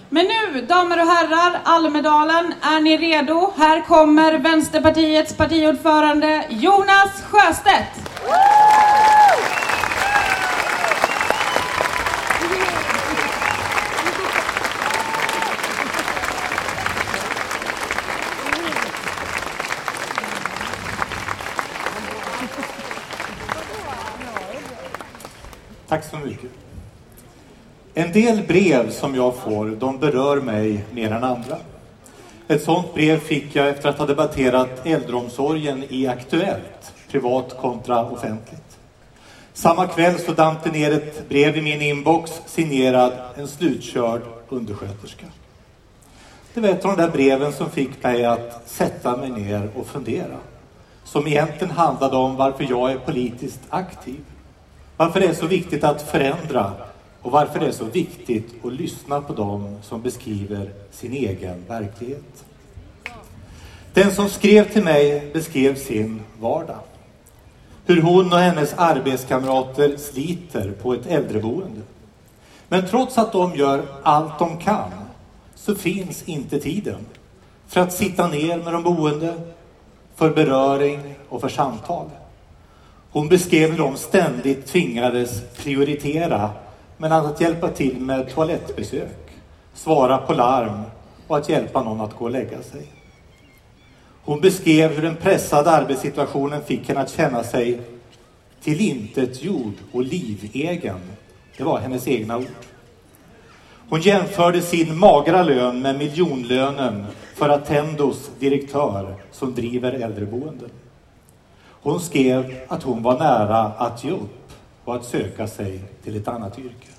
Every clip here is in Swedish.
Men nu, damer och herrar, Almedalen, är ni redo? Här kommer Vänsterpartiets partiordförande Jonas Sjöstedt. Tack så mycket. En del brev som jag får, de berör mig mer än andra. Ett sådant brev fick jag efter att ha debatterat äldreomsorgen i Aktuellt, privat kontra offentligt. Samma kväll så damp det ner ett brev i min inbox signerad en slutkörd undersköterska. Det var ett av de där breven som fick mig att sätta mig ner och fundera. Som egentligen handlade om varför jag är politiskt aktiv. Varför det är så viktigt att förändra och varför det är så viktigt att lyssna på dem som beskriver sin egen verklighet. Den som skrev till mig beskrev sin vardag. Hur hon och hennes arbetskamrater sliter på ett äldreboende. Men trots att de gör allt de kan så finns inte tiden för att sitta ner med de boende, för beröring och för samtal. Hon beskrev hur de ständigt tvingades prioritera mellan att hjälpa till med toalettbesök, svara på larm och att hjälpa någon att gå och lägga sig. Hon beskrev hur den pressade arbetssituationen fick henne att känna sig tillintetgjord och livegen. Det var hennes egna ord. Hon jämförde sin magra lön med miljonlönen för Attendos direktör som driver äldreboenden. Hon skrev att hon var nära att ge upp och att söka sig till ett annat yrke.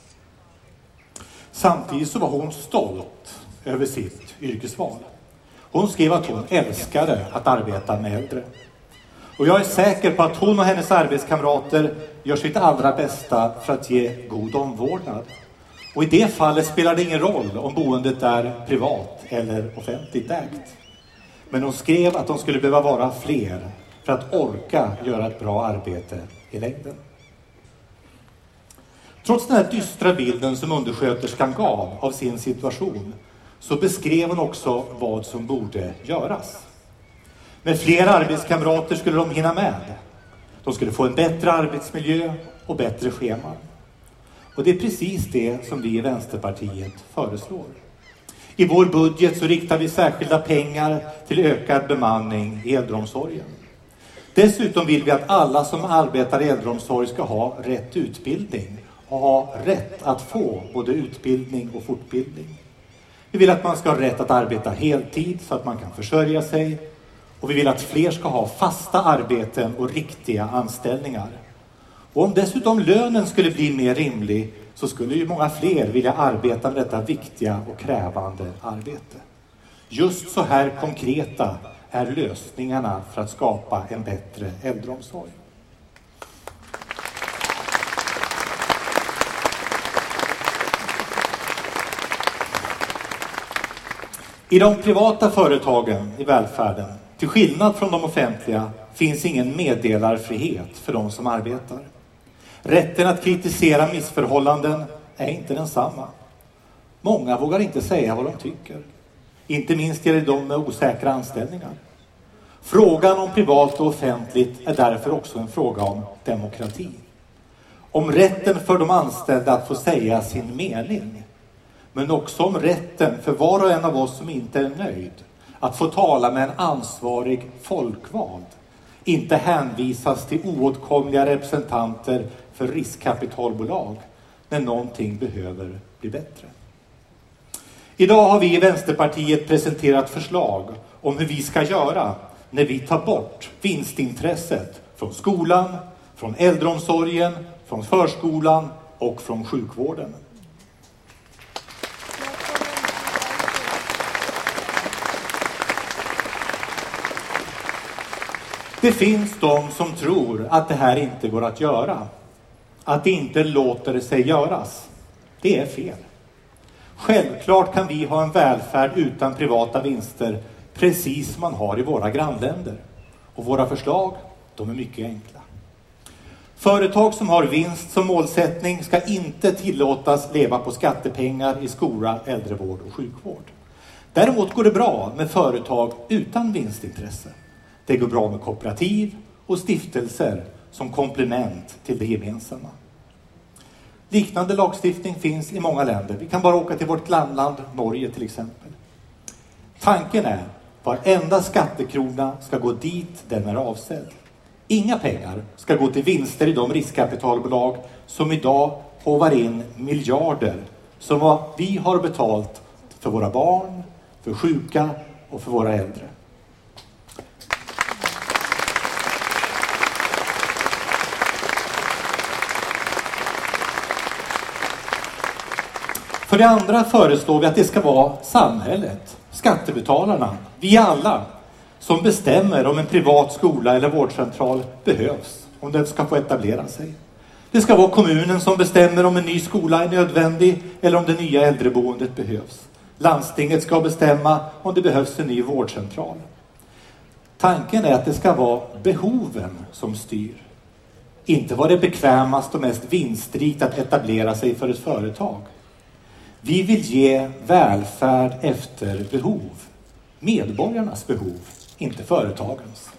Samtidigt så var hon stolt över sitt yrkesval. Hon skrev att hon älskade att arbeta med äldre. Och jag är säker på att hon och hennes arbetskamrater gör sitt allra bästa för att ge god omvårdnad. Och i det fallet spelar det ingen roll om boendet är privat eller offentligt ägt. Men hon skrev att de skulle behöva vara fler för att orka göra ett bra arbete i längden. Trots den här dystra bilden som undersköterskan gav av sin situation så beskrev hon också vad som borde göras. Med fler arbetskamrater skulle de hinna med. De skulle få en bättre arbetsmiljö och bättre scheman. Och det är precis det som vi i Vänsterpartiet föreslår. I vår budget så riktar vi särskilda pengar till ökad bemanning i äldreomsorgen. Dessutom vill vi att alla som arbetar i äldreomsorg ska ha rätt utbildning och ha rätt att få både utbildning och fortbildning. Vi vill att man ska ha rätt att arbeta heltid så att man kan försörja sig. Och vi vill att fler ska ha fasta arbeten och riktiga anställningar. Och om dessutom lönen skulle bli mer rimlig så skulle ju många fler vilja arbeta med detta viktiga och krävande arbete. Just så här konkreta är lösningarna för att skapa en bättre äldreomsorg. I de privata företagen i välfärden, till skillnad från de offentliga, finns ingen meddelarfrihet för de som arbetar. Rätten att kritisera missförhållanden är inte densamma. Många vågar inte säga vad de tycker. Inte minst gäller det de med osäkra anställningar. Frågan om privat och offentligt är därför också en fråga om demokrati. Om rätten för de anställda att få säga sin mening. Men också om rätten för var och en av oss som inte är nöjd att få tala med en ansvarig folkvald. Inte hänvisas till oåtkomliga representanter för riskkapitalbolag när någonting behöver bli bättre. Idag har vi i Vänsterpartiet presenterat förslag om hur vi ska göra när vi tar bort vinstintresset från skolan, från äldreomsorgen, från förskolan och från sjukvården. Det finns de som tror att det här inte går att göra. Att det inte låter sig göras. Det är fel. Självklart kan vi ha en välfärd utan privata vinster, precis som man har i våra grannländer. Och våra förslag, de är mycket enkla. Företag som har vinst som målsättning ska inte tillåtas leva på skattepengar i skola, äldrevård och sjukvård. Däremot går det bra med företag utan vinstintresse. Det går bra med kooperativ och stiftelser som komplement till det gemensamma. Liknande lagstiftning finns i många länder. Vi kan bara åka till vårt grannland Norge till exempel. Tanken är att varenda skattekrona ska gå dit den är avsedd. Inga pengar ska gå till vinster i de riskkapitalbolag som idag håvar in miljarder som vad vi har betalt för våra barn, för sjuka och för våra äldre. För det andra föreslår vi att det ska vara samhället, skattebetalarna, vi alla, som bestämmer om en privat skola eller vårdcentral behövs, om den ska få etablera sig. Det ska vara kommunen som bestämmer om en ny skola är nödvändig eller om det nya äldreboendet behövs. Landstinget ska bestämma om det behövs en ny vårdcentral. Tanken är att det ska vara behoven som styr. Inte vad det är bekvämast och mest vinstrikt att etablera sig för ett företag. Vi vill ge välfärd efter behov. Medborgarnas behov, inte företagens.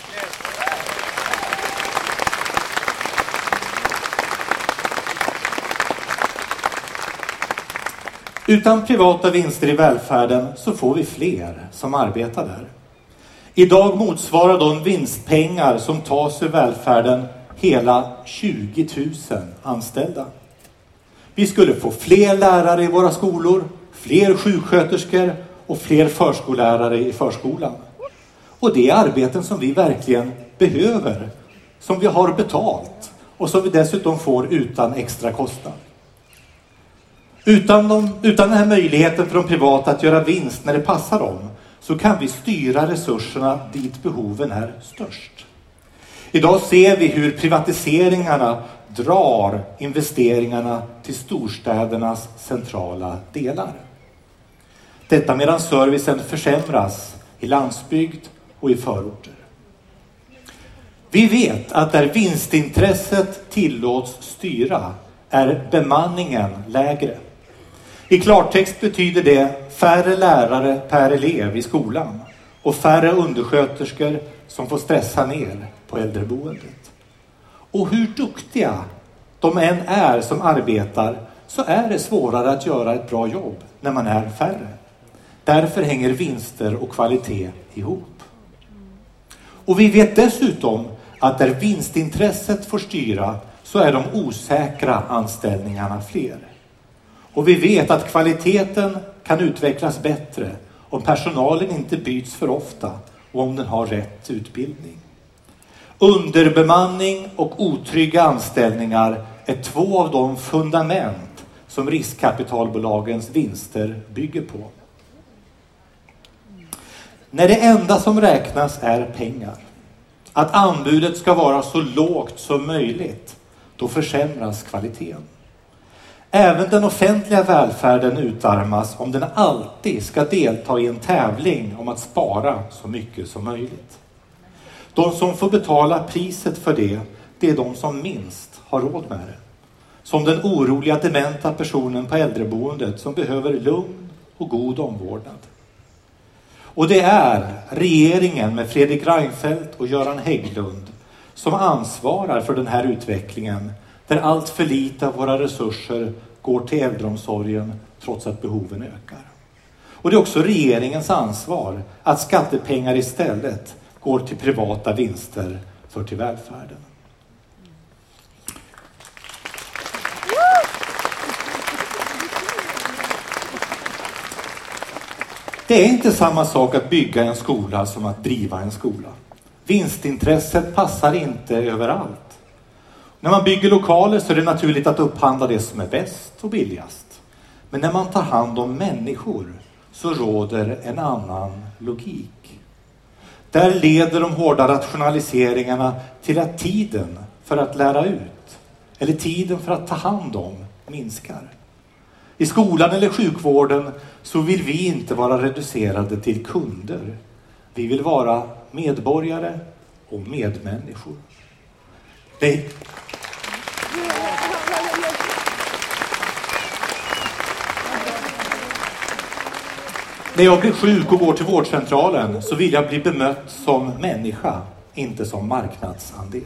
Utan privata vinster i välfärden så får vi fler som arbetar där. Idag motsvarar de vinstpengar som tas ur välfärden hela 20 000 anställda. Vi skulle få fler lärare i våra skolor, fler sjuksköterskor och fler förskollärare i förskolan. Och det är arbeten som vi verkligen behöver, som vi har betalt och som vi dessutom får utan extra kostnad. Utan den här möjligheten för de privata att göra vinst när det passar dem så kan vi styra resurserna dit behoven är störst. Idag ser vi hur privatiseringarna drar investeringarna till storstädernas centrala delar. Detta medan servicen försämras i landsbygd och i förorter. Vi vet att där vinstintresset tillåts styra är bemanningen lägre. I klartext betyder det färre lärare per elev i skolan och färre undersköterskor som får stressa ner på äldreboendet. Och hur duktiga de än är som arbetar så är det svårare att göra ett bra jobb när man är färre. Därför hänger vinster och kvalitet ihop. Och vi vet dessutom att där vinstintresset får styra så är de osäkra anställningarna fler. Och vi vet att kvaliteten kan utvecklas bättre om personalen inte byts för ofta och om den har rätt utbildning. Underbemanning och otrygga anställningar är två av de fundament som riskkapitalbolagens vinster bygger på. När det enda som räknas är pengar, att anbudet ska vara så lågt som möjligt, då försämras kvaliteten. Även den offentliga välfärden utarmas om den alltid ska delta i en tävling om att spara så mycket som möjligt. De som får betala priset för det är de som minst har råd med det. Som den oroliga dementa personen på äldreboendet som behöver lugn och god omvårdnad. Och det är regeringen med Fredrik Reinfeldt och Göran Hägglund som ansvarar för den här utvecklingen där allt för lite av våra resurser går till äldreomsorgen trots att behoven ökar. Och det är också regeringens ansvar att skattepengar istället går till privata vinster för till välfärden. Det är inte samma sak att bygga en skola som att driva en skola. Vinstintresset passar inte överallt. När man bygger lokaler så är det naturligt att upphandla det som är bäst och billigast. Men när man tar hand om människor så råder en annan logik. Där leder de hårda rationaliseringarna till att tiden för att lära ut eller tiden för att ta hand om minskar. I skolan eller sjukvården så vill vi inte vara reducerade till kunder. Vi vill vara medborgare och medmänniskor. Nej. När jag blir sjuk och går till vårdcentralen så vill jag bli bemött som människa, inte som marknadsandel.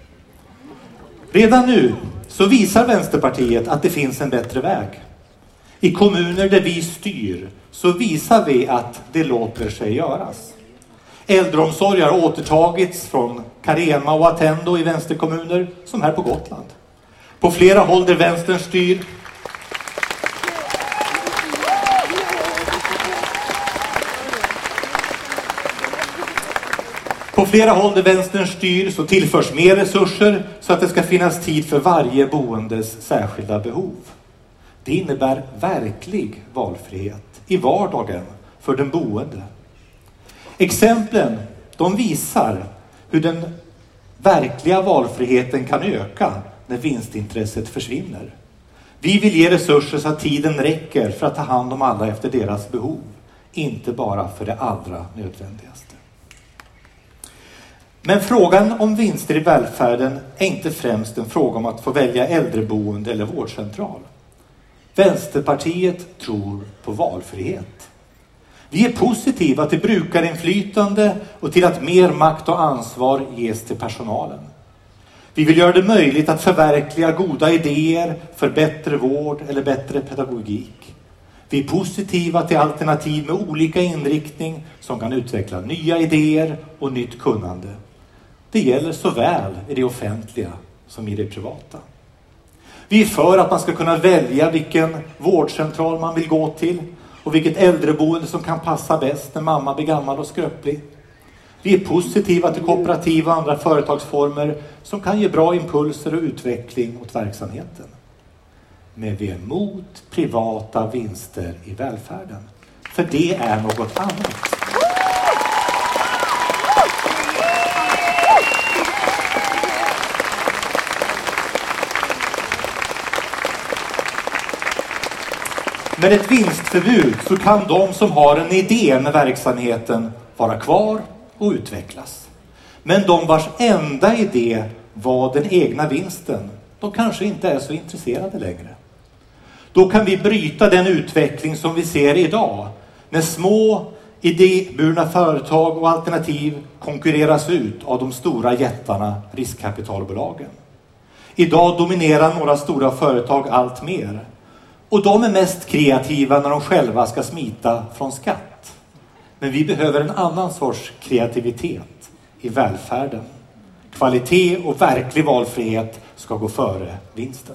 Redan nu så visar Vänsterpartiet att det finns en bättre väg. I kommuner där vi styr så visar vi att det låter sig göras. Äldreomsorg har återtagits från Carema och Attendo i vänsterkommuner som här på Gotland. På flera håll där vänstern styr så tillförs mer resurser så att det ska finnas tid för varje boendes särskilda behov. Det innebär verklig valfrihet i vardagen för den boende. Exemplen, de visar hur den verkliga valfriheten kan öka när vinstintresset försvinner. Vi vill ge resurser så att tiden räcker för att ta hand om alla efter deras behov, inte bara för det allra nödvändigaste. Men frågan om vinster i välfärden är inte främst en fråga om att få välja äldreboende eller vårdcentral. Vänsterpartiet tror på valfrihet. Vi är positiva till brukarinflytande och till att mer makt och ansvar ges till personalen. Vi vill göra det möjligt att förverkliga goda idéer för bättre vård eller bättre pedagogik. Vi är positiva till alternativ med olika inriktning som kan utveckla nya idéer och nytt kunnande. Det gäller såväl i det offentliga som i det privata. Vi är för att man ska kunna välja vilken vårdcentral man vill gå till och vilket äldreboende som kan passa bäst när mamma blir gammal och skröplig. Vi är positiva till kooperativ och andra företagsformer som kan ge bra impulser och utveckling åt verksamheten. Men vi är emot privata vinster i välfärden. För det är något annat. Med ett vinstförbud så kan de som har en idé med verksamheten vara kvar och utvecklas. Men de vars enda idé var den egna vinsten, de kanske inte är så intresserade längre. Då kan vi bryta den utveckling som vi ser idag, när små idéburna företag och alternativ konkurreras ut av de stora jättarna, riskkapitalbolagen. Idag dominerar några stora företag allt mer. Och de är mest kreativa när de själva ska smita från skatt. Men vi behöver en annan sorts kreativitet i välfärden. Kvalitet och verklig valfrihet ska gå före vinsten.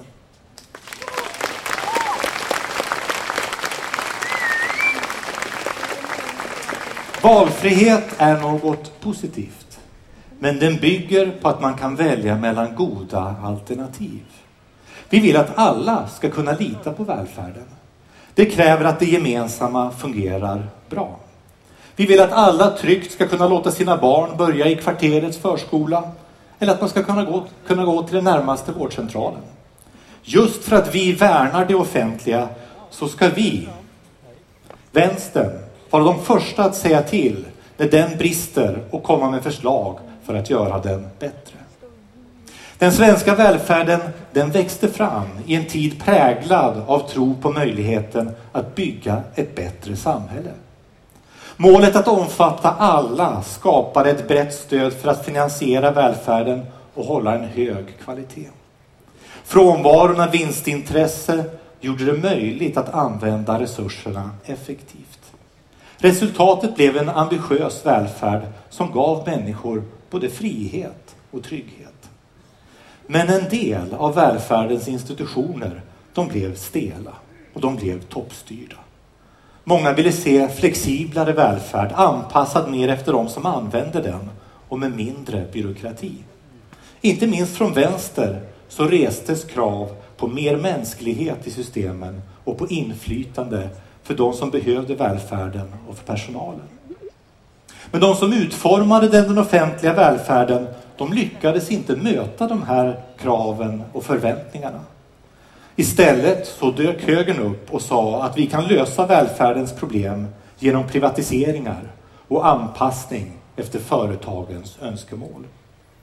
Valfrihet är något positivt. Men den bygger på att man kan välja mellan goda alternativ. Vi vill att alla ska kunna lita på välfärden. Det kräver att det gemensamma fungerar bra. Vi vill att alla tryggt ska kunna låta sina barn börja i kvarterets förskola eller att man ska kunna gå till den närmaste vårdcentralen. Just för att vi värnar det offentliga så ska vi, vänstern, vara de första att säga till när den brister och komma med förslag för att göra den bättre. Den svenska välfärden, den växte fram i en tid präglad av tro på möjligheten att bygga ett bättre samhälle. Målet att omfatta alla skapade ett brett stöd för att finansiera välfärden och hålla en hög kvalitet. Frånvaron av vinstintresse gjorde det möjligt att använda resurserna effektivt. Resultatet blev en ambitiös välfärd som gav människor både frihet och trygghet. Men en del av välfärdens institutioner, de blev stela och de blev toppstyrda. Många ville se flexiblare välfärd, anpassad mer efter de som använde den och med mindre byråkrati. Inte minst från vänster så restes krav på mer mänsklighet i systemen och på inflytande för de som behövde välfärden och för personalen. Men de som utformade den offentliga välfärden, de lyckades inte möta de här kraven och förväntningarna. Istället så dök högern upp och sa att vi kan lösa välfärdens problem genom privatiseringar och anpassning efter företagens önskemål.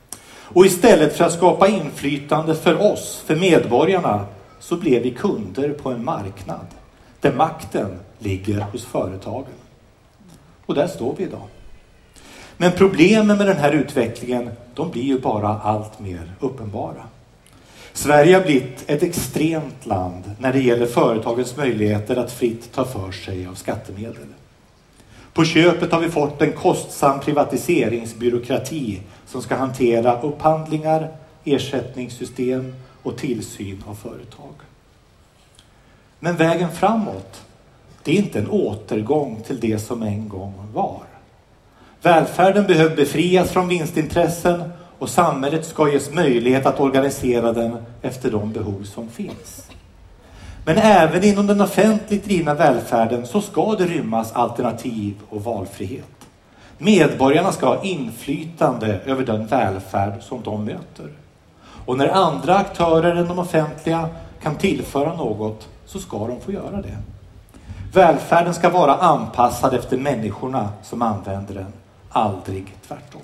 Och istället för att skapa inflytande för oss, för medborgarna, så blev vi kunder på en marknad där makten ligger hos företagen. Och där står vi idag. Men problemen med den här utvecklingen, de blir ju bara allt mer uppenbara. Sverige har blivit ett extremt land när det gäller företagens möjligheter att fritt ta för sig av skattemedel. På köpet har vi fått en kostsam privatiseringsbyråkrati som ska hantera upphandlingar, ersättningssystem och tillsyn av företag. Men vägen framåt, det är inte en återgång till det som en gång var. Välfärden behöver befrias från vinstintressen och samhället ska ges möjlighet att organisera den efter de behov som finns. Men även inom den offentligt drivna välfärden så ska det rymmas alternativ och valfrihet. Medborgarna ska ha inflytande över den välfärd som de möter. Och när andra aktörer än de offentliga kan tillföra något så ska de få göra det. Välfärden ska vara anpassad efter människorna som använder den, aldrig tvärtom.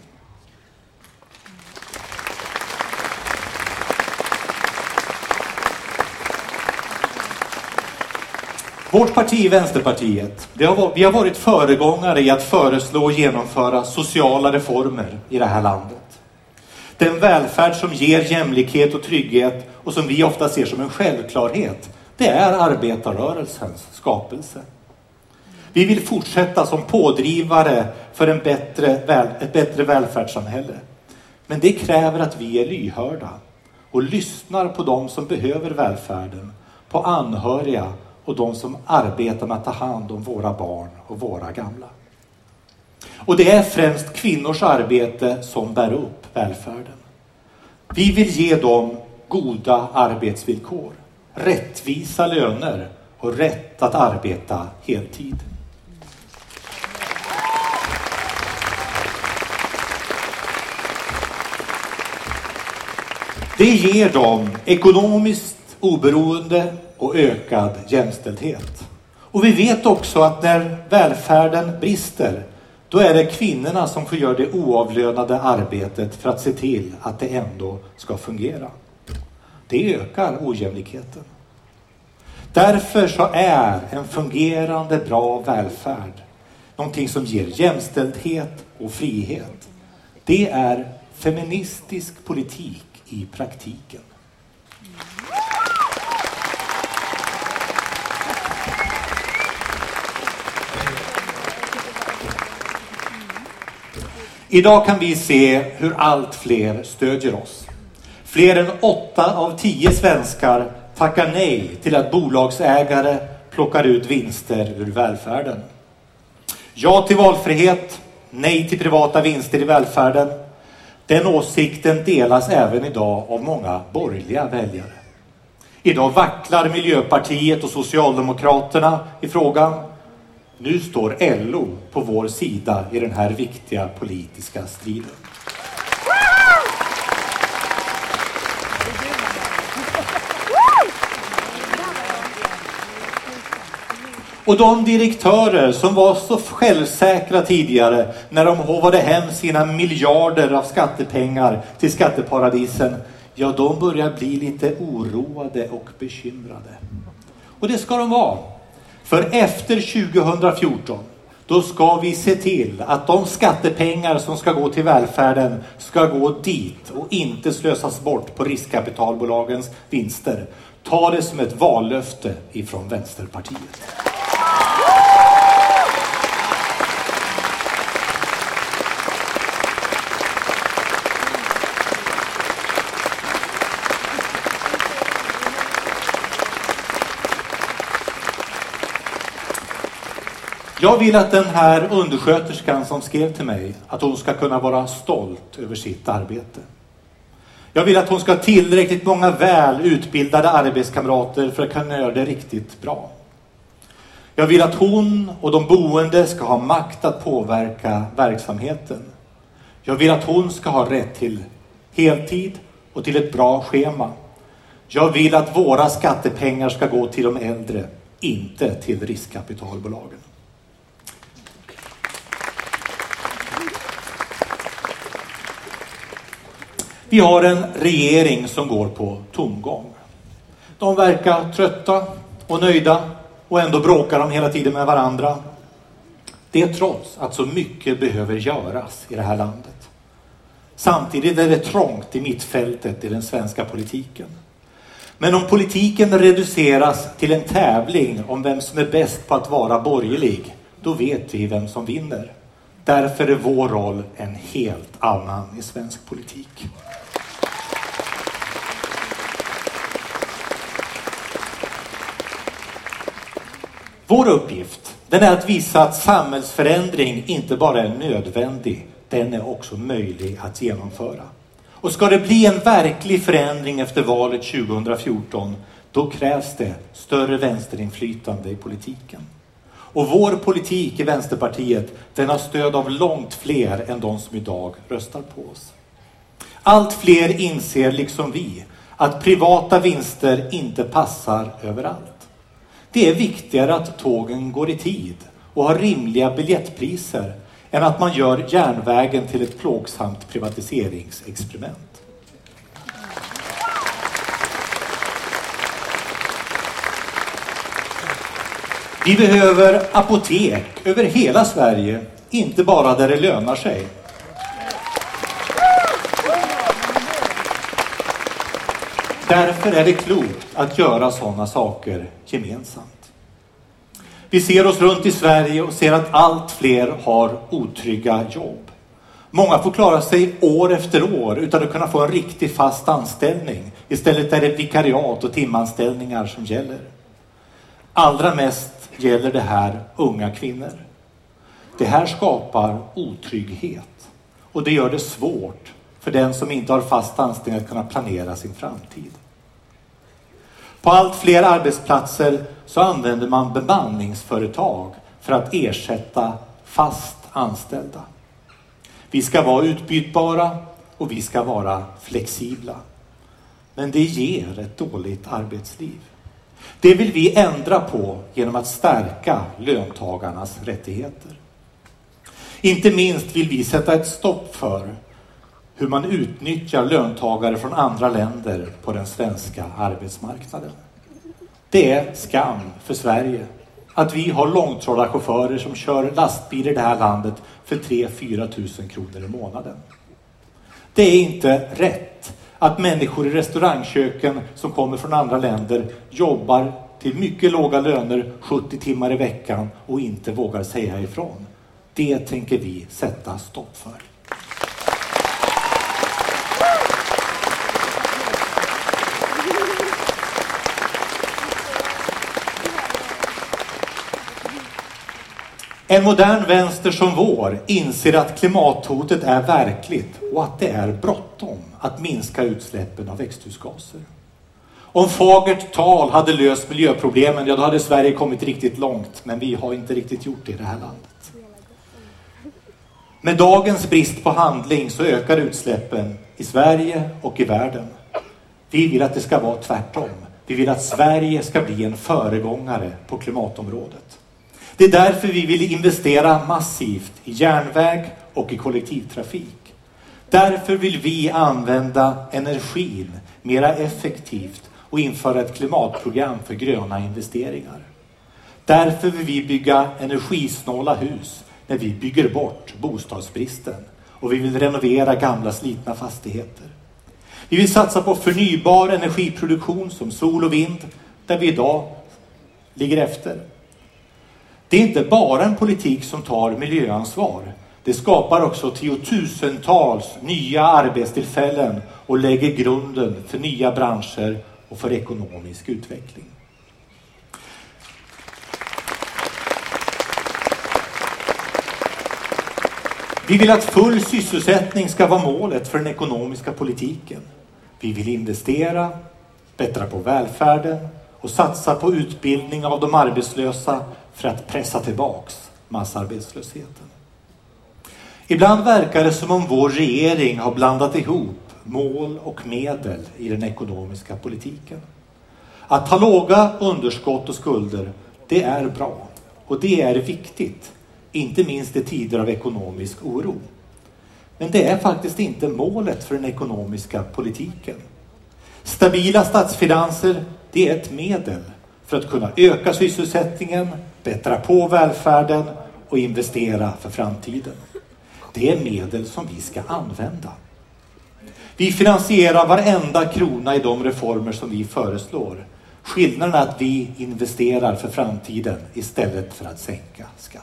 Vårt parti, Vänsterpartiet, vi har varit föregångare i att föreslå och genomföra sociala reformer i det här landet. Den välfärd som ger jämlikhet och trygghet och som vi ofta ser som en självklarhet, det är arbetarrörelsens skapelse. Vi vill fortsätta som pådrivare för ett bättre välfärdssamhälle. Men det kräver att vi är lyhörda och lyssnar på de som behöver välfärden, på anhöriga och de som arbetar med att ta hand om våra barn och våra gamla. Och det är främst kvinnors arbete som bär upp välfärden. Vi vill ge dem goda arbetsvillkor, rättvisa löner och rätt att arbeta heltid. Det ger dem ekonomiskt oberoende och ökad jämställdhet. Och vi vet också att när välfärden brister, då är det kvinnorna som får göra det oavlönade arbetet för att se till att det ändå ska fungera. Det ökar ojämlikheten. Därför så är en fungerande bra välfärd någonting som ger jämställdhet och frihet. Det är feministisk politik i praktiken. Idag kan vi se hur allt fler stödjer oss. Fler än 8 av 10 svenskar tackar nej till att bolagsägare plockar ut vinster ur välfärden. Ja till valfrihet, nej till privata vinster i välfärden. Den åsikten delas även idag av många borgerliga väljare. Idag vacklar Miljöpartiet och Socialdemokraterna i frågan. Nu står LO på vår sida i den här viktiga politiska striden. Och de direktörer som var så självsäkra tidigare när de håvade hem sina miljarder av skattepengar till skatteparadisen, ja, de börjar bli lite oroade och bekymrade. Och det ska de vara. För efter 2014, då ska vi se till att de skattepengar som ska gå till välfärden ska gå dit och inte slösas bort på riskkapitalbolagens vinster. Ta det som ett vallöfte ifrån Vänsterpartiet. Jag vill att den här undersköterskan som skrev till mig, att hon ska kunna vara stolt över sitt arbete. Jag vill att hon ska ha tillräckligt många väl utbildade arbetskamrater för att kunna göra det riktigt bra. Jag vill att hon och de boende ska ha makt att påverka verksamheten. Jag vill att hon ska ha rätt till heltid och till ett bra schema. Jag vill att våra skattepengar ska gå till de äldre, inte till riskkapitalbolagen. Vi har en regering som går på tomgång. De verkar trötta och nöjda och ändå bråkar de hela tiden med varandra. Det är trots att så mycket behöver göras i det här landet. Samtidigt är det trångt i mittfältet i den svenska politiken. Men om politiken reduceras till en tävling om vem som är bäst på att vara borgerlig, då vet vi vem som vinner. Därför är vår roll en helt annan i svensk politik. Vår uppgift, den är att visa att samhällsförändring inte bara är nödvändig, den är också möjlig att genomföra. Och ska det bli en verklig förändring efter valet 2014, då krävs det större vänsterinflytande i politiken. Och vår politik i Vänsterpartiet, den har stöd av långt fler än de som idag röstar på oss. Allt fler inser liksom vi att privata vinster inte passar överallt. Det är viktigare att tågen går i tid och har rimliga biljettpriser än att man gör järnvägen till ett plågsamt privatiseringsexperiment. Vi behöver apotek över hela Sverige, inte bara där det lönar sig. Därför är det klokt att göra sådana saker gemensamt. Vi ser oss runt i Sverige och ser att allt fler har otrygga jobb. Många får klara sig år efter år utan att kunna få en riktig fast anställning. Istället är det vikariat och timanställningar som gäller. Allra mest gäller det här unga kvinnor. Det här skapar otrygghet och det gör det svårt för den som inte har fast anställning att kunna planera sin framtid. På allt fler arbetsplatser så använder man bemanningsföretag för att ersätta fast anställda. Vi ska vara utbytbara och vi ska vara flexibla. Men det ger ett dåligt arbetsliv. Det vill vi ändra på genom att stärka löntagarnas rättigheter. Inte minst vill vi sätta ett stopp för hur man utnyttjar löntagare från andra länder på den svenska arbetsmarknaden. Det är skam för Sverige att vi har långtradarchaufförer som kör lastbil i det här landet för 3-4 000 kronor i månaden. Det är inte rätt att människor i restaurangköken som kommer från andra länder jobbar till mycket låga löner 70 timmar i veckan och inte vågar säga ifrån. Det tänker vi sätta stopp för. En modern vänster som vår inser att klimathotet är verkligt och att det är bråttom att minska utsläppen av växthusgaser. Om fagert tal hade löst miljöproblemen, ja då hade Sverige kommit riktigt långt, men vi har inte riktigt gjort det i det här landet. Med dagens brist på handling så ökar utsläppen i Sverige och i världen. Vi vill att det ska vara tvärtom. Vi vill att Sverige ska bli en föregångare på klimatområdet. Det är därför vi vill investera massivt i järnväg och i kollektivtrafik. Därför vill vi använda energin mera effektivt och införa ett klimatprogram för gröna investeringar. Därför vill vi bygga energisnåla hus när vi bygger bort bostadsbristen och vi vill renovera gamla slitna fastigheter. Vi vill satsa på förnybar energiproduktion som sol och vind där vi idag ligger efter. Det är inte bara en politik som tar miljöansvar. Det skapar också tiotusentals nya arbetstillfällen och lägger grunden för nya branscher och för ekonomisk utveckling. Vi vill att full sysselsättning ska vara målet för den ekonomiska politiken. Vi vill investera, bättra på välfärden och satsa på utbildning av de arbetslösa för att pressa tillbaks massarbetslösheten. Ibland verkar det som om vår regering har blandat ihop mål och medel i den ekonomiska politiken. Att ha låga underskott och skulder, det är bra och det är viktigt, inte minst i tider av ekonomisk oro. Men det är faktiskt inte målet för den ekonomiska politiken. Stabila statsfinanser, det är ett medel för att kunna öka sysselsättningen, bättra på välfärden och investera för framtiden. Det är medel som vi ska använda. Vi finansierar varenda krona i de reformer som vi föreslår. Skillnaden är att vi investerar för framtiden istället för att sänka skatten.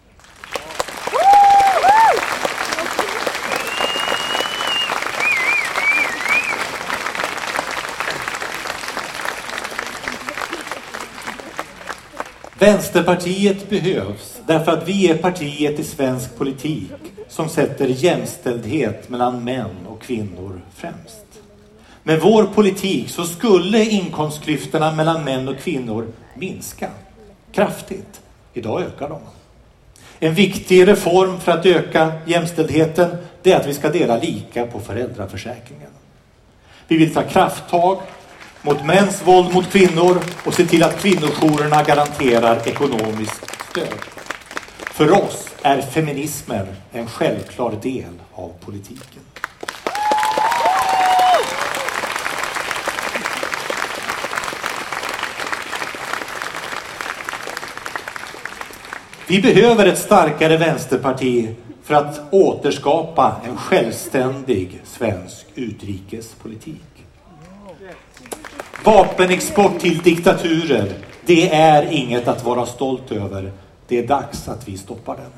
Vänsterpartiet behövs därför att vi är partiet i svensk politik som sätter jämställdhet mellan män och kvinnor främst. Med vår politik så skulle inkomstklyftorna mellan män och kvinnor minska kraftigt. Idag ökar de. En viktig reform för att öka jämställdheten, det är att vi ska dela lika på föräldraförsäkringen. Vi vill ta krafttag mot mäns våld mot kvinnor och se till att kvinnojourerna garanterar ekonomiskt stöd. För oss är feminismen en självklar del av politiken. Vi behöver ett starkare vänsterparti för att återskapa en självständig svensk utrikespolitik. Vapenexport till diktaturer, det är inget att vara stolt över. Det är dags att vi stoppar den.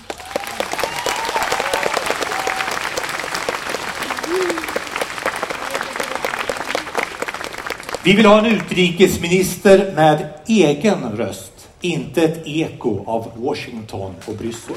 Vi vill ha en utrikesminister med egen röst, inte ett eko av Washington och Bryssel.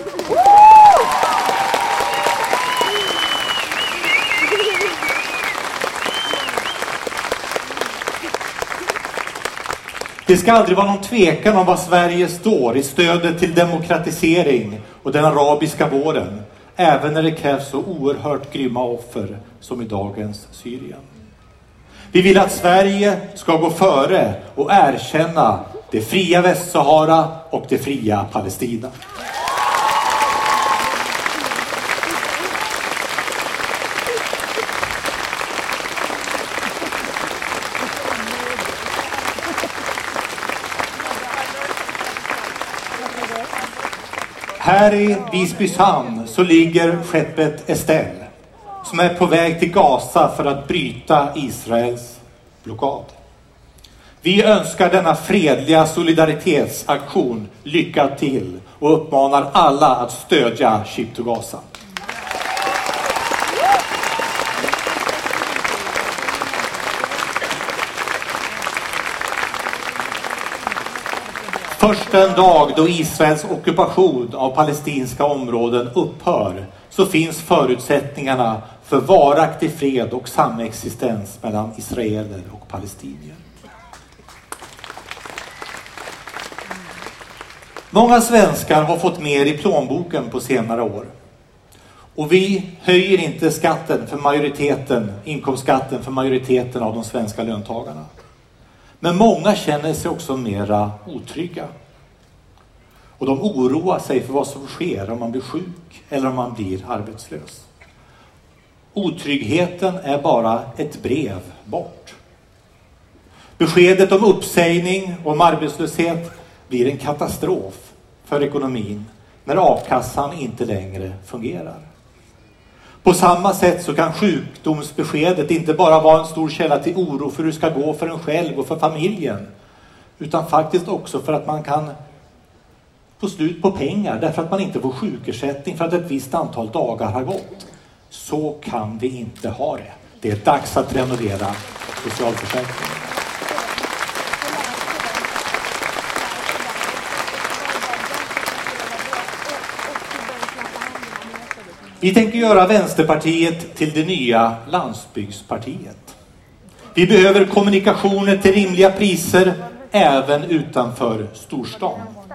Det ska aldrig vara någon tvekan om vad Sverige står i stödet till demokratisering och den arabiska våren, även när det krävs så oerhört grymma offer som i dagens Syrien. Vi vill att Sverige ska gå före och erkänna det fria Västsahara och det fria Palestina. Här i Visbyshamn så ligger skeppet Estelle som är på väg till Gaza för att bryta Israels blockad. Vi önskar denna fredliga solidaritetsaktion lycka till och uppmanar alla att stödja Ship to Gaza. Först en dag då Israels ockupation av palestinska områden upphör så finns förutsättningarna för varaktig fred och samexistens mellan israeler och palestinier. Många svenskar har fått mer i plånboken på senare år. Och vi höjer inte skatten för majoriteten, inkomstskatten för majoriteten av de svenska löntagarna. Men många känner sig också mera otrygga. Och de oroar sig för vad som sker om man blir sjuk eller om man blir arbetslös. Otryggheten är bara ett brev bort. Beskedet om uppsägning och om arbetslöshet blir en katastrof för ekonomin när a-kassan inte längre fungerar. På samma sätt så kan sjukdomsbeskedet inte bara vara en stor källa till oro för hur det ska gå för en själv och för familjen, utan faktiskt också för att man kan få slut på pengar därför att man inte får sjukersättning för att ett visst antal dagar har gått. Så kan vi inte ha det. Det är dags att renovera socialförsäkringen. Vi tänker göra Vänsterpartiet till det nya landsbygdspartiet. Vi behöver kommunikationer till rimliga priser även utanför storstan.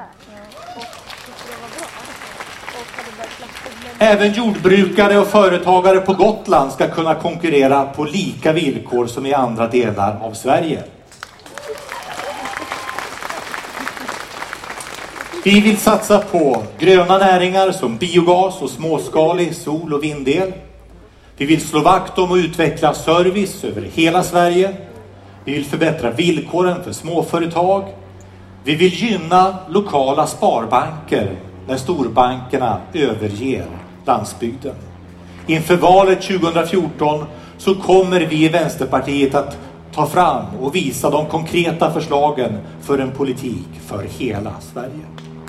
Även jordbrukare och företagare på Gotland ska kunna konkurrera på lika villkor som i andra delar av Sverige. Vi vill satsa på gröna näringar som biogas och småskalig sol- och vindel. Vi vill slå vakt om och utveckla service över hela Sverige. Vi vill förbättra villkoren för småföretag. Vi vill gynna lokala sparbanker när storbankerna överger landsbygden. Inför valet 2014 så kommer vi i Vänsterpartiet att ta fram och visa de konkreta förslagen för en politik för hela Sverige.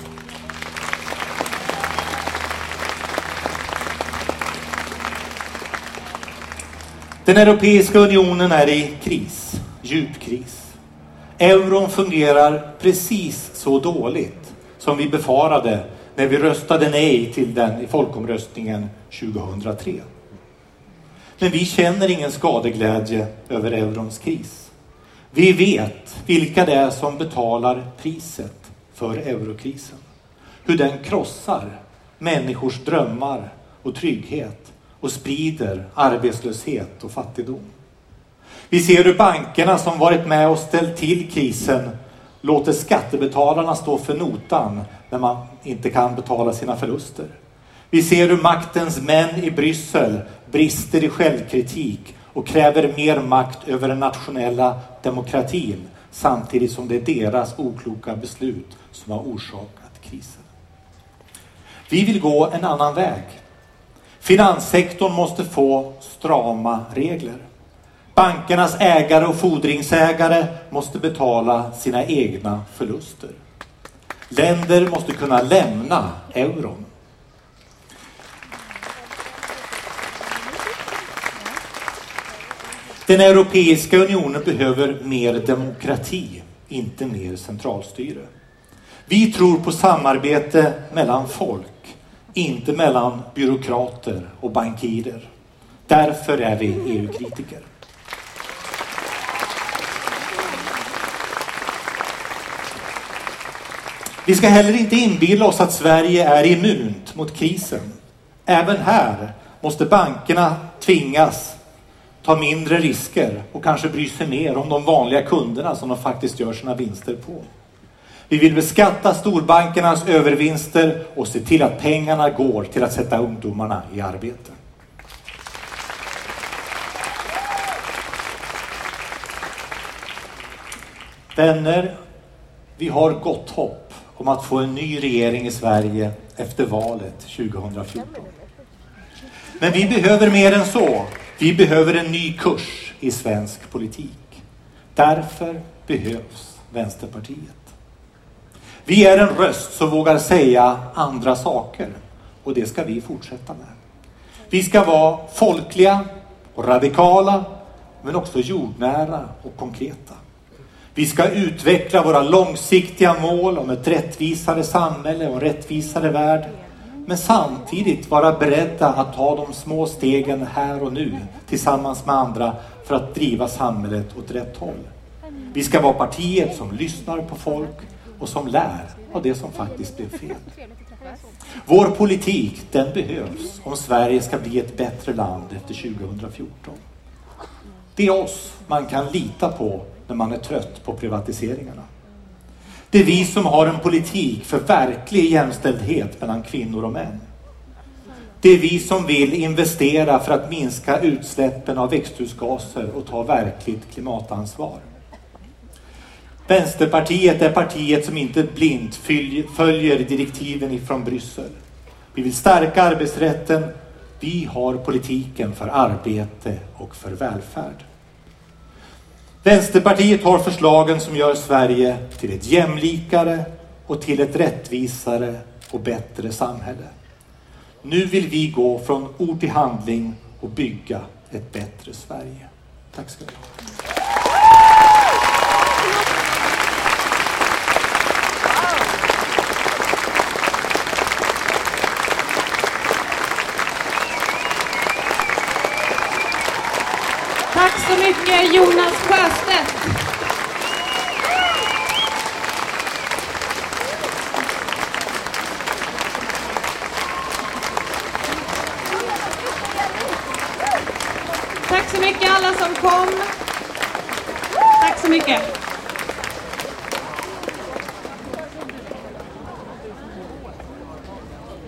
Den Europeiska unionen är i kris, djup kris. Euron fungerar precis så dåligt som vi befarade när vi röstade nej till den i folkomröstningen 2003. Men vi känner ingen skadeglädje över eurons kris. Vi vet vilka det är som betalar priset för eurokrisen. Hur den krossar människors drömmar och trygghet och sprider arbetslöshet och fattigdom. Vi ser hur bankerna som varit med och ställt till krisen låter skattebetalarna stå för notan när man inte kan betala sina förluster. Vi ser hur maktens män i Bryssel brister i självkritik och kräver mer makt över den nationella demokratin samtidigt som det är deras okloka beslut som har orsakat krisen. Vi vill gå en annan väg. Finanssektorn måste få strama regler. Bankernas ägare och fordringsägare måste betala sina egna förluster. Länder måste kunna lämna euron. Den Europeiska unionen behöver mer demokrati, inte mer centralstyre. Vi tror på samarbete mellan folk, inte mellan byråkrater och bankirer. Därför är vi EU-kritiker. Vi ska heller inte inbilla oss att Sverige är immunt mot krisen. Även här måste bankerna tvingas ta mindre risker och kanske bry sig mer om de vanliga kunderna som de faktiskt gör sina vinster på. Vi vill beskatta storbankernas övervinster och se till att pengarna går till att sätta ungdomarna i arbete. Vänner, vi har gott hopp om att få en ny regering i Sverige efter valet 2014. Men vi behöver mer än så. Vi behöver en ny kurs i svensk politik. Därför behövs Vänsterpartiet. Vi är en röst som vågar säga andra saker, och det ska vi fortsätta med. Vi ska vara folkliga och radikala, men också jordnära och konkreta. Vi ska utveckla våra långsiktiga mål om ett rättvisare samhälle och en rättvisare värld, men samtidigt vara beredda att ta de små stegen här och nu tillsammans med andra för att driva samhället åt rätt håll. Vi ska vara partiet som lyssnar på folk och som lär av det som faktiskt blev fel. Vår politik, den behövs om Sverige ska bli ett bättre land efter 2014. Det är oss man kan lita på när man är trött på privatiseringarna. Det är vi som har en politik för verklig jämställdhet mellan kvinnor och män. Det är vi som vill investera för att minska utsläppen av växthusgaser och ta verkligt klimatansvar. Vänsterpartiet är partiet som inte blint följer direktiven från Bryssel. Vi vill stärka arbetsrätten. Vi har politiken för arbete och för välfärd. Vänsterpartiet har förslagen som gör Sverige till ett jämlikare och till ett rättvisare och bättre samhälle. Nu vill vi gå från ord till handling och bygga ett bättre Sverige. Tack ska ni ha. Tack så mycket, Jonas Sjöstedt. Tack så mycket alla som kom. Tack så mycket.